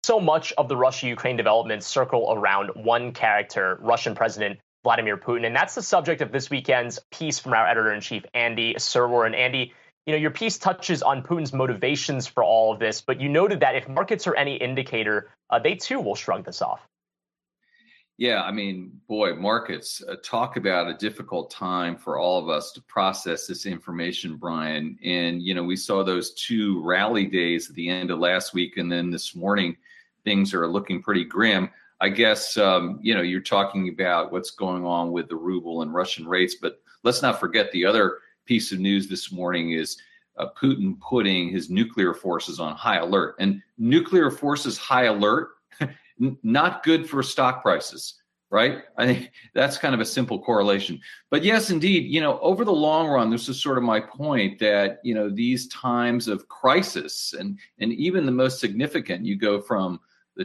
so much of the Russia-Ukraine developments circle around one character, Russian President Vladimir Putin. And that's the subject of this weekend's piece from our editor-in-chief, Andy Serwer. And Andy, your piece touches on Putin's motivations for all of this, but you noted that if markets are any indicator, they too will shrug this off. Yeah, I mean, boy, markets talk about a difficult time for all of us to process this information, Brian. And, we saw those two rally days at the end of last week. And then this morning, things are looking pretty grim. I guess, you're talking about what's going on with the ruble and Russian rates. But let's not forget the other piece of news this morning is Putin putting his nuclear forces on high alert. And nuclear forces high alert, not good for stock prices, right? I think that's kind of a simple correlation. But yes, indeed, over the long run, this is sort of my point that, these times of crisis and even the most significant, you go from the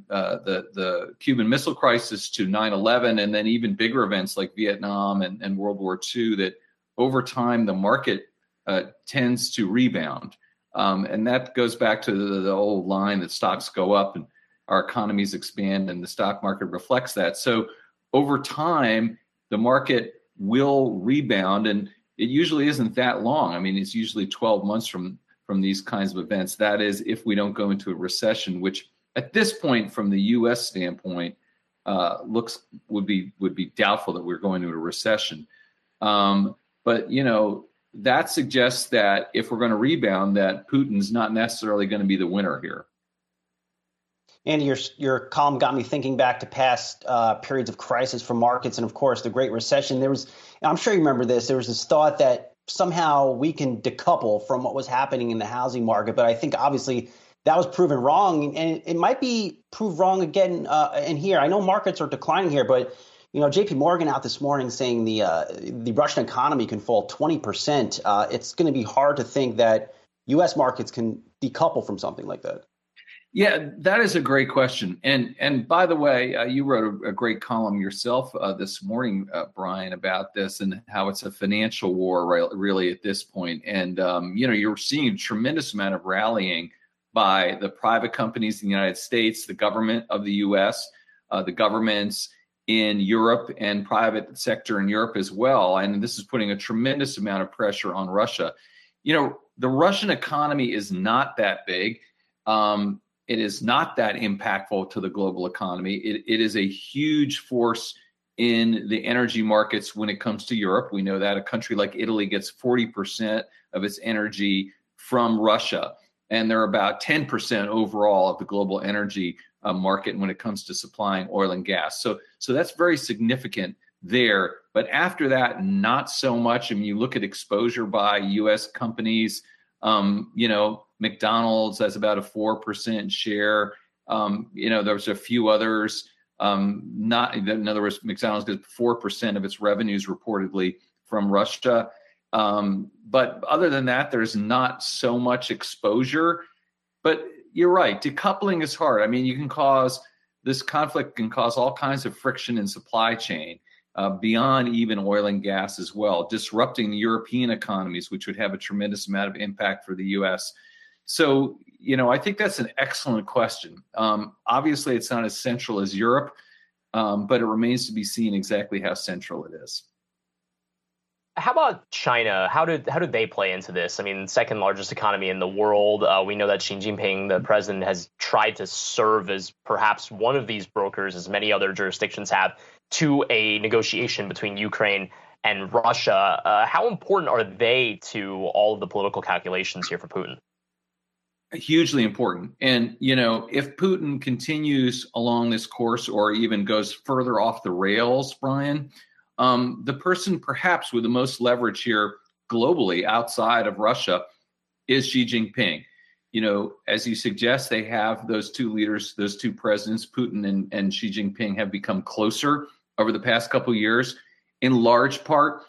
the Cuban Missile Crisis to 9/11, and then even bigger events like Vietnam and World War II, that over time the market tends to rebound. And that goes back to the old line that stocks go up and our economies expand and the stock market reflects that. So over time, the market will rebound, and it usually isn't that long. I mean, it's usually 12 months from these kinds of events. That is, if we don't go into a recession, which at this point, from the U.S. standpoint, would be doubtful that we're going into a recession. But that suggests that if we're going to rebound, that Putin's not necessarily going to be the winner here. Andy, your column got me thinking back to past periods of crisis for markets, and of course the Great Recession. I'm sure you remember this. There was this thought that somehow we can decouple from what was happening in the housing market, but I think obviously that was proven wrong, and it might be proved wrong again in here. I know markets are declining here, but J.P. Morgan out this morning saying the Russian economy can fall 20%. It's going to be hard to think that U.S. markets can decouple from something like that. Yeah, that is a great question. And by the way, you wrote a great column yourself this morning, Brian, about this and how it's a financial war really at this point. And, you're seeing a tremendous amount of rallying by the private companies in the United States, the government of the U.S., the governments in Europe and private sector in Europe as well. And this is putting a tremendous amount of pressure on Russia. The Russian economy is not that big. It is not that impactful to the global economy. It is a huge force in the energy markets when it comes to Europe. We know that a country like Italy gets 40% of its energy from Russia, and they're about 10% overall of the global energy market when it comes to supplying oil and gas. So that's very significant there. But after that, not so much. I mean, you look at exposure by U.S. companies, McDonald's has about a 4% share. There's a few others. In other words, McDonald's gets 4% of its revenues reportedly from Russia. But other than that, there's not so much exposure. But you're right, decoupling is hard. I mean, this conflict can cause all kinds of friction in supply chain beyond even oil and gas as well, disrupting the European economies, which would have a tremendous amount of impact for the U.S. So, I think that's an excellent question. Obviously, it's not as central as Europe, but it remains to be seen exactly how central it is. How about China? How did they play into this? I mean, second largest economy in the world. We know that Xi Jinping, the president, has tried to serve as perhaps one of these brokers, as many other jurisdictions have, to a negotiation between Ukraine and Russia. How important are they to all of the political calculations here for Putin? Hugely important. And, if Putin continues along this course or even goes further off the rails, Brian, the person perhaps with the most leverage here globally outside of Russia is Xi Jinping. As you suggest, they have those two leaders, those two presidents, Putin and Xi Jinping, have become closer over the past couple of years, in large part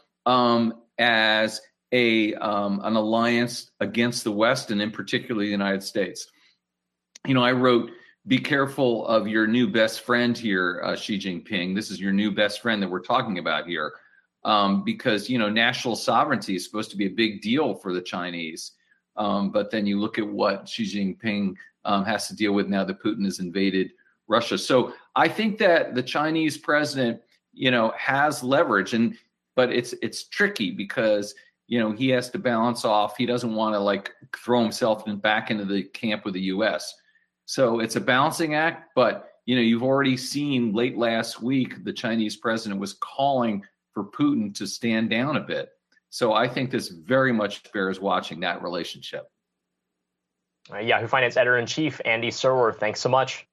as an alliance against the West, and in particular the United States. I wrote, be careful of your new best friend here, Xi Jinping. This is your new best friend that we're talking about here, because, national sovereignty is supposed to be a big deal for the Chinese. But then you look at what Xi Jinping has to deal with now that Putin has invaded Russia. So I think that the Chinese president, has leverage, but it's tricky because, he has to balance off. He doesn't want to throw himself back into the camp with the U.S. So it's a balancing act. But, you've already seen late last week, the Chinese president was calling for Putin to stand down a bit. So I think this very much bears watching, that relationship. Yahoo Finance editor-in-chief Andy Serwer, thanks so much.